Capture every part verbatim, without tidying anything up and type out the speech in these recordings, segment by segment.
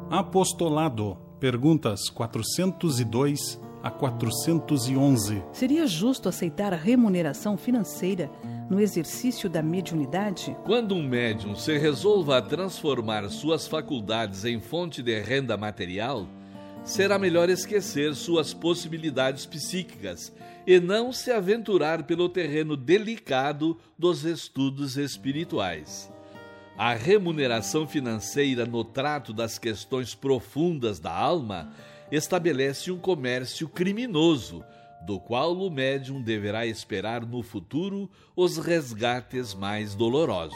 Apostolado. Perguntas quatrocentos e dois a quatrocentos e onze. Seria justo aceitar a remuneração financeira no exercício da mediunidade? Quando um médium se resolva a transformar suas faculdades em fonte de renda material, será melhor esquecer suas possibilidades psíquicas e não se aventurar pelo terreno delicado dos estudos espirituais. A remuneração financeira no trato das questões profundas da alma estabelece um comércio criminoso, do qual o médium deverá esperar no futuro os resgates mais dolorosos.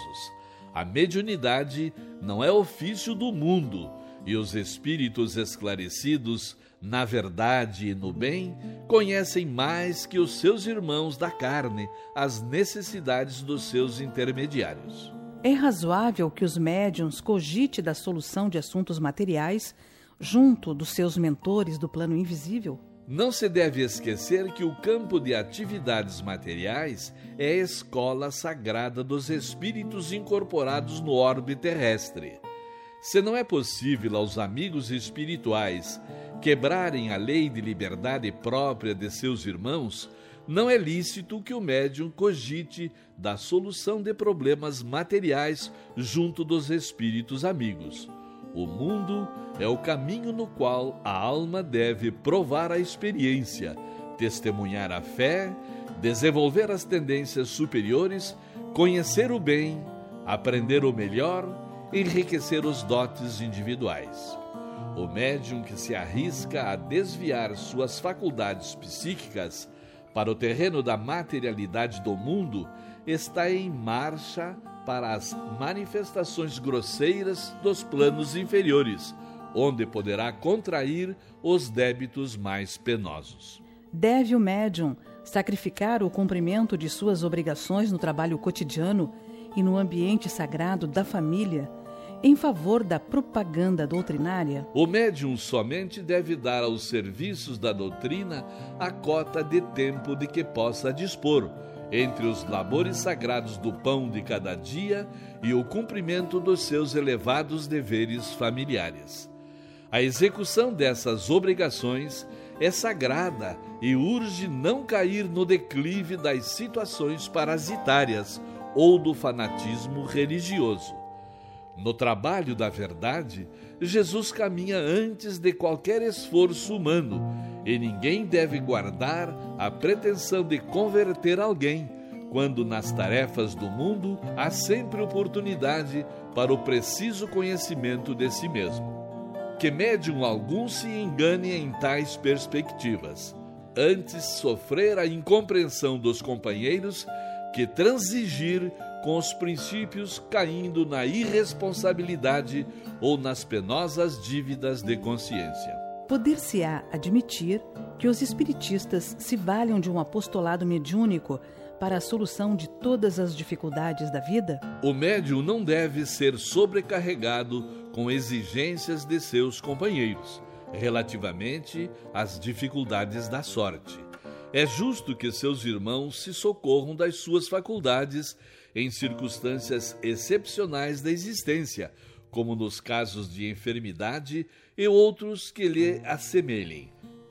A mediunidade não é ofício do mundo, e os espíritos esclarecidos, na verdade e no bem, conhecem mais que os seus irmãos da carne as necessidades dos seus intermediários. É razoável que os médiuns cogite da solução de assuntos materiais junto dos seus mentores do plano invisível? Não se deve esquecer que o campo de atividades materiais é a escola sagrada dos espíritos incorporados no orbe terrestre. Se não é possível aos amigos espirituais quebrarem a lei de liberdade própria de seus irmãos, não é lícito que o médium cogite da solução de problemas materiais junto dos espíritos amigos. O mundo é o caminho no qual a alma deve provar a experiência, testemunhar a fé, desenvolver as tendências superiores, conhecer o bem, aprender o melhor, enriquecer os dotes individuais. O médium que se arrisca a desviar suas faculdades psíquicas para o terreno da materialidade do mundo está em marcha para as manifestações grosseiras dos planos inferiores, onde poderá contrair os débitos mais penosos. Deve o médium sacrificar o cumprimento de suas obrigações no trabalho cotidiano e no ambiente sagrado da família em favor da propaganda doutrinária? O médium somente deve dar aos serviços da doutrina a cota de tempo de que possa dispor, entre os labores sagrados do pão de cada dia e o cumprimento dos seus elevados deveres familiares. A execução dessas obrigações é sagrada e urge não cair no declive das situações parasitárias ou do fanatismo religioso. No trabalho da verdade, Jesus caminha antes de qualquer esforço humano, e ninguém deve guardar a pretensão de converter alguém, quando nas tarefas do mundo há sempre oportunidade para o preciso conhecimento de si mesmo. Que médium algum se engane em tais perspectivas, antes sofrer a incompreensão dos companheiros que transigir com os princípios, caindo na irresponsabilidade ou nas penosas dívidas de consciência. Poder-se-á admitir que os espiritistas se valham de um apostolado mediúnico para a solução de todas as dificuldades da vida? O médium não deve ser sobrecarregado com exigências de seus companheiros relativamente às dificuldades da sorte. É justo que seus irmãos se socorram das suas faculdades em circunstâncias excepcionais da existência, como nos casos de enfermidade e outros que lhe assemelhem.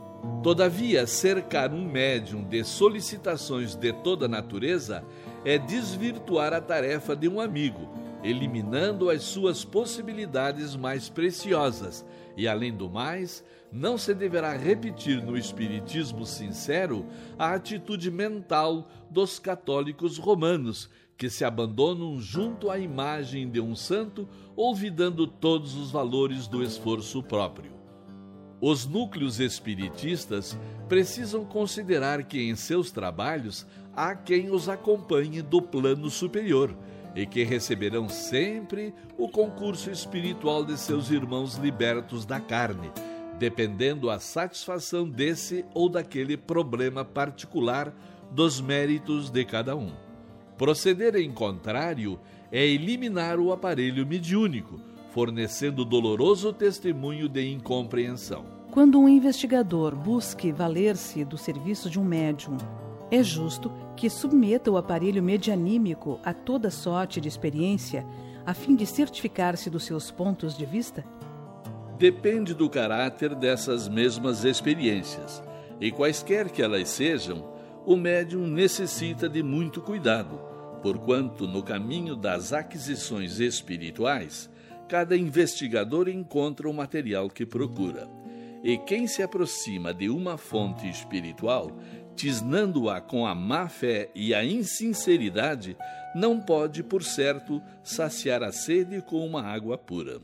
Todavia, cercar um médium de solicitações de toda natureza é desvirtuar a tarefa de um amigo, eliminando as suas possibilidades mais preciosas, e, além do mais, não se deverá repetir no espiritismo sincero a atitude mental dos católicos romanos, que se abandonam junto à imagem de um santo, olvidando todos os valores do esforço próprio. Os núcleos espiritistas precisam considerar que em seus trabalhos há quem os acompanhe do plano superior e que receberão sempre o concurso espiritual de seus irmãos libertos da carne, dependendo a satisfação desse ou daquele problema particular dos méritos de cada um. Proceder em contrário é eliminar o aparelho mediúnico, fornecendo doloroso testemunho de incompreensão. Quando um investigador busque valer-se do serviço de um médium, é justo que submeta o aparelho medianímico a toda sorte de experiência, a fim de certificar-se dos seus pontos de vista? depende do caráter dessas mesmas experiências, e quaisquer que elas sejam, o médium necessita de muito cuidado, porquanto no caminho das aquisições espirituais, cada investigador encontra o material que procura. E quem se aproxima de uma fonte espiritual, tisnando-a com a má-fé e a insinceridade, não pode, por certo, saciar a sede com uma água pura.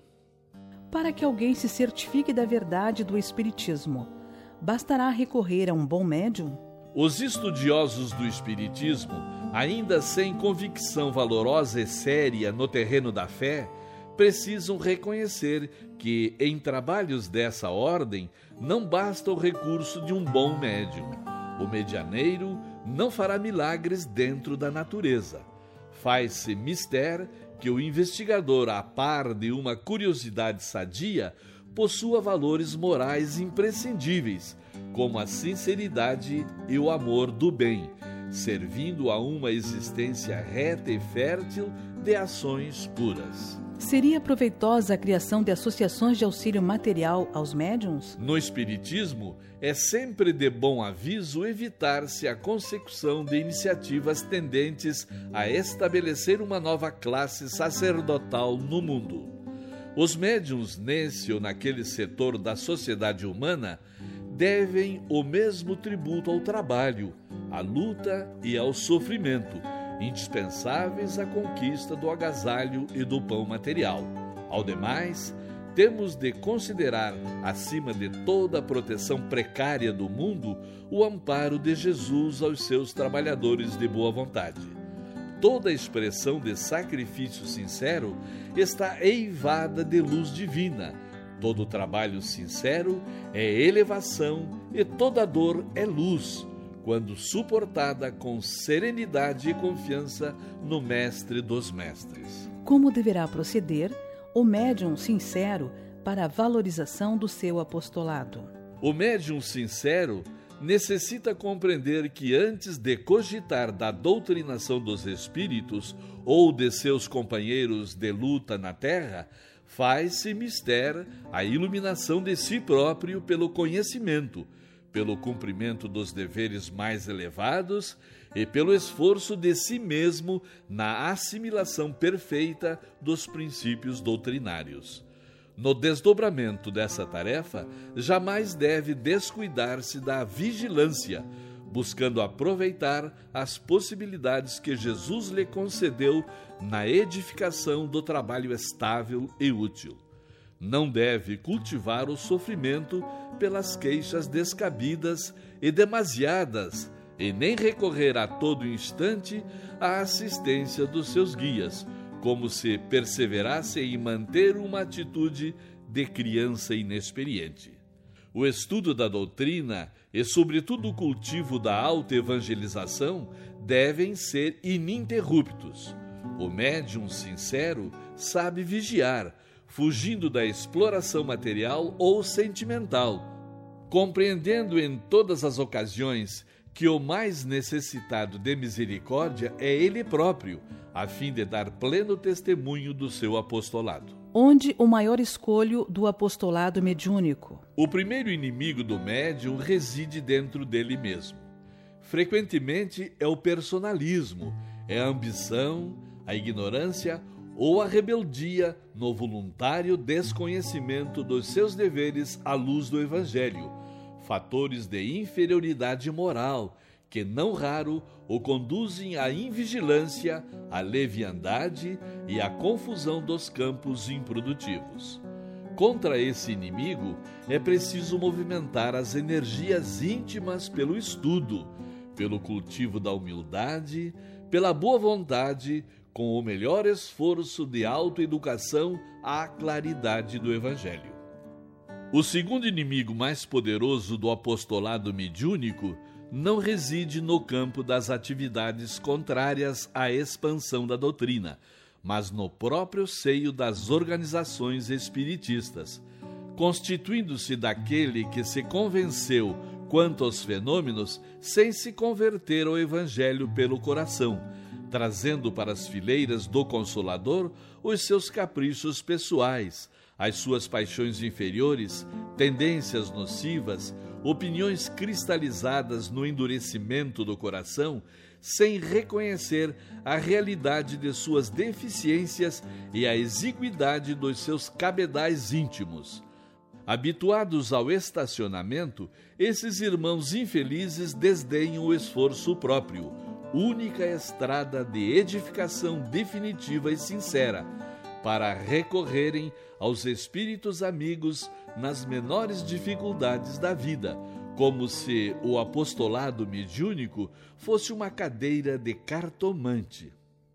Para que alguém se certifique da verdade do Espiritismo, bastará recorrer a um bom médium? Os estudiosos do Espiritismo, ainda sem convicção valorosa e séria no terreno da fé, precisam reconhecer que, em trabalhos dessa ordem, não basta o recurso de um bom médium. O medianeiro não fará milagres dentro da natureza. Faz-se mister que o investigador, a par de uma curiosidade sadia, possua valores morais imprescindíveis, como a sinceridade e o amor do bem, servindo a uma existência reta e fértil de ações puras. Seria proveitosa a criação de associações de auxílio material aos médiuns? No Espiritismo, é sempre de bom aviso evitar-se a consecução de iniciativas tendentes a estabelecer uma nova classe sacerdotal no mundo. Os médiuns, nesse ou naquele setor da sociedade humana, devem o mesmo tributo ao trabalho, à luta e ao sofrimento, indispensáveis à conquista do agasalho e do pão material. Ao demais, temos de considerar, acima de toda a proteção precária do mundo, o amparo de Jesus aos seus trabalhadores de boa vontade. Toda expressão de sacrifício sincero está eivada de luz divina. Todo trabalho sincero é elevação e toda dor é luz, quando suportada com serenidade e confiança no Mestre dos Mestres. Como deverá proceder o médium sincero para a valorização do seu apostolado? O médium sincero necessita compreender que antes de cogitar da doutrinação dos espíritos ou de seus companheiros de luta na terra, faz-se mister a iluminação de si próprio pelo conhecimento, pelo cumprimento dos deveres mais elevados e pelo esforço de si mesmo na assimilação perfeita dos princípios doutrinários. No desdobramento dessa tarefa, jamais deve descuidar-se da vigilância, buscando aproveitar as possibilidades que Jesus lhe concedeu na edificação do trabalho estável e útil. Não deve cultivar o sofrimento pelas queixas descabidas e demasiadas, e nem recorrer a todo instante à assistência dos seus guias, como se perseverasse em manter uma atitude de criança inexperiente. O estudo da doutrina e, sobretudo, o cultivo da autoevangelização devem ser ininterruptos. O médium sincero sabe vigiar, fugindo da exploração material ou sentimental, compreendendo em todas as ocasiões que o mais necessitado de misericórdia é ele próprio, a fim de dar pleno testemunho do seu apostolado. Onde o maior escolho do apostolado mediúnico? O primeiro inimigo do médium reside dentro dele mesmo. Frequentemente é o personalismo, é a ambição, a ignorância ou a rebeldia no voluntário desconhecimento dos seus deveres à luz do Evangelho, fatores de inferioridade moral que, não raro, o conduzem à invigilância, à leviandade e à confusão dos campos improdutivos. Contra esse inimigo, é preciso movimentar as energias íntimas pelo estudo, pelo cultivo da humildade, pela boa vontade, com o melhor esforço de autoeducação à claridade do Evangelho. O segundo inimigo mais poderoso do apostolado mediúnico não reside no campo das atividades contrárias à expansão da doutrina, mas no próprio seio das organizações espiritistas, constituindo-se daquele que se convenceu quanto aos fenômenos sem se converter ao Evangelho pelo coração, trazendo para as fileiras do Consolador os seus caprichos pessoais, As suas paixões inferiores, tendências nocivas, opiniões cristalizadas no endurecimento do coração, sem reconhecer a realidade de suas deficiências e a exiguidade dos seus cabedais íntimos. Habituados ao estacionamento, esses irmãos infelizes desdenham o esforço próprio, única estrada de edificação definitiva e sincera, para recorrerem aos espíritos amigos nas menores dificuldades da vida, como se o apostolado mediúnico fosse uma cadeira de cartomante.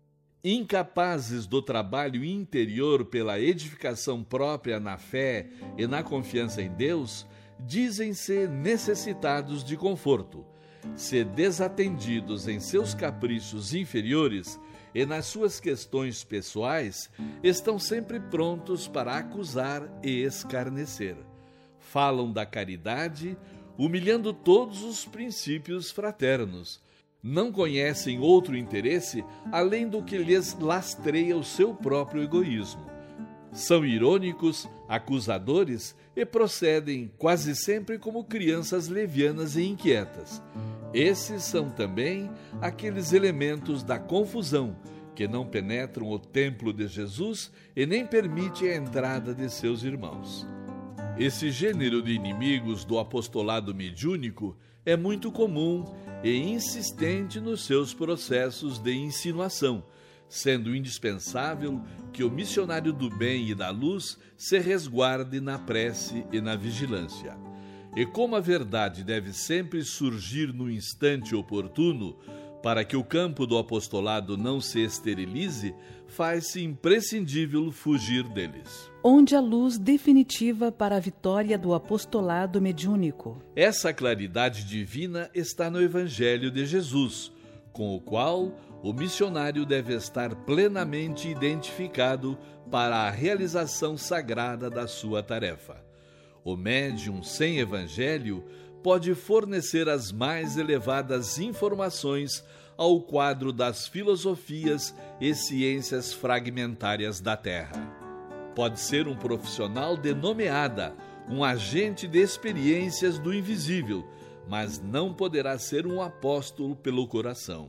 Incapazes do trabalho interior pela edificação própria na fé e na confiança em Deus, dizem-se necessitados de conforto. Se desatendidos em seus caprichos inferiores e nas suas questões pessoais, estão sempre prontos para acusar e escarnecer. Falam da caridade, humilhando todos os princípios fraternos. Não conhecem outro interesse além do que lhes lastreia o seu próprio egoísmo. São irônicos, acusadores e procedem quase sempre como crianças levianas e inquietas. Esses são também aqueles elementos da confusão que não penetram o templo de Jesus e nem permitem a entrada de seus irmãos. Esse gênero de inimigos do apostolado mediúnico é muito comum e insistente nos seus processos de insinuação, sendo indispensável que o missionário do bem e da luz se resguarde na prece e na vigilância. E como a verdade deve sempre surgir no instante oportuno, para que o campo do apostolado não se esterilize, faz-se imprescindível fugir deles. Onde a luz definitiva para a vitória do apostolado mediúnico. Essa claridade divina está no Evangelho de Jesus, com o qual o missionário deve estar plenamente identificado para a realização sagrada da sua tarefa. O médium sem Evangelho pode fornecer as mais elevadas informações ao quadro das filosofias e ciências fragmentárias da Terra. Pode ser um profissional de nomeada, um agente de experiências do invisível, mas não poderá ser um apóstolo pelo coração.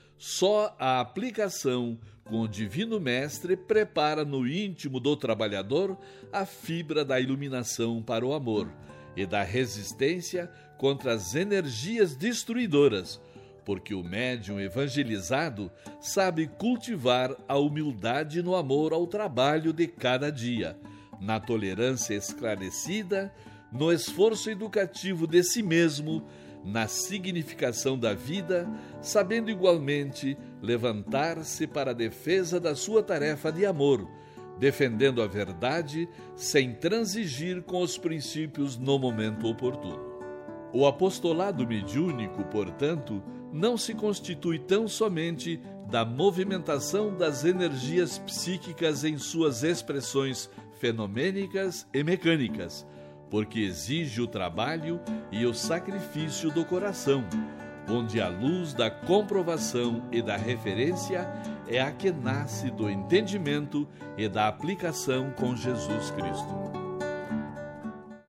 Só a aplicação com o Divino Mestre prepara no íntimo do trabalhador a fibra da iluminação para o amor e da resistência contra as energias destruidoras, porque o médium evangelizado sabe cultivar a humildade no amor ao trabalho de cada dia, na tolerância esclarecida, no esforço educativo de si mesmo, na significação da vida, sabendo igualmente levantar-se para a defesa da sua tarefa de amor, defendendo a verdade sem transigir com os princípios no momento oportuno. O apostolado mediúnico, portanto, não se constitui tão somente da movimentação das energias psíquicas em suas expressões fenomênicas e mecânicas, porque exige o trabalho e o sacrifício do coração, onde a luz da comprovação e da referência é a que nasce do entendimento e da aplicação com Jesus Cristo.